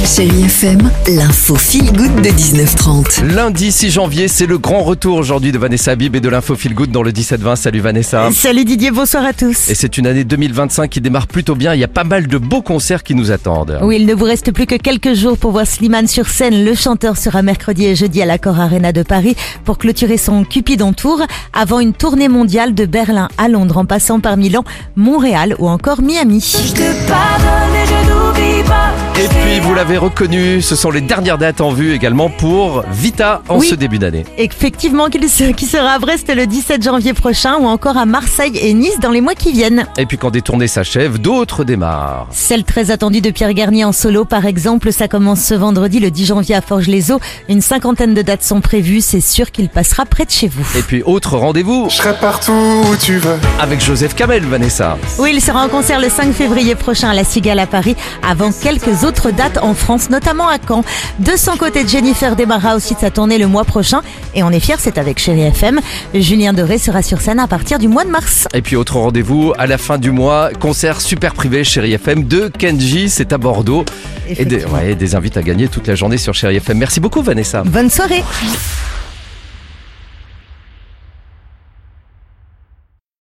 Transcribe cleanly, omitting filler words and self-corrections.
Chérie FM, l'info feel good de 19h30. Lundi 6 janvier, c'est le grand retour aujourd'hui de Vanessa Habib et de l'info feel good dans le 17-20. Salut Vanessa. Salut Didier, bonsoir à tous. Et c'est une année 2025 qui démarre plutôt bien. Il y a pas mal de beaux concerts qui nous attendent. Oui, il ne vous reste plus que quelques jours pour voir Slimane sur scène. Le chanteur sera mercredi et jeudi à l'Accor Arena de Paris pour clôturer son Cupidon Tour avant une tournée mondiale de Berlin à Londres en passant par Milan, Montréal ou encore Miami. Je te pardonne et je n'oublie pas. Et puis vous l'avez reconnu, ce sont les dernières dates en vue également pour Vita en ce début d'année. Effectivement, qui sera à Brest le 17 janvier prochain ou encore à Marseille et Nice dans les mois qui viennent. Et puis quand des tournées s'achèvent, d'autres démarrent. Celle très attendue de Pierre Garnier en solo par exemple, ça commence ce vendredi le 10 janvier à Forges-les-Eaux. Une cinquantaine de dates sont prévues, c'est sûr qu'il passera près de chez vous. Et puis autre rendez-vous, Je serai partout où tu veux. avec Joseph Kamel, Vanessa. Oui, il sera en concert le 5 février prochain à la Cigale à Paris, avant quelques autres dates en France, notamment à Caen. De son côté, Jennifer démarrera aussi de sa tournée le mois prochain. Et on est fiers, c'est avec Chérie FM. Julien Doré sera sur scène à partir du mois de mars. Et puis autre rendez-vous à la fin du mois, concert super privé Chérie FM de Kenji, c'est à Bordeaux. Et des invites à gagner toute la journée sur Chérie FM. Merci beaucoup Vanessa. Bonne soirée.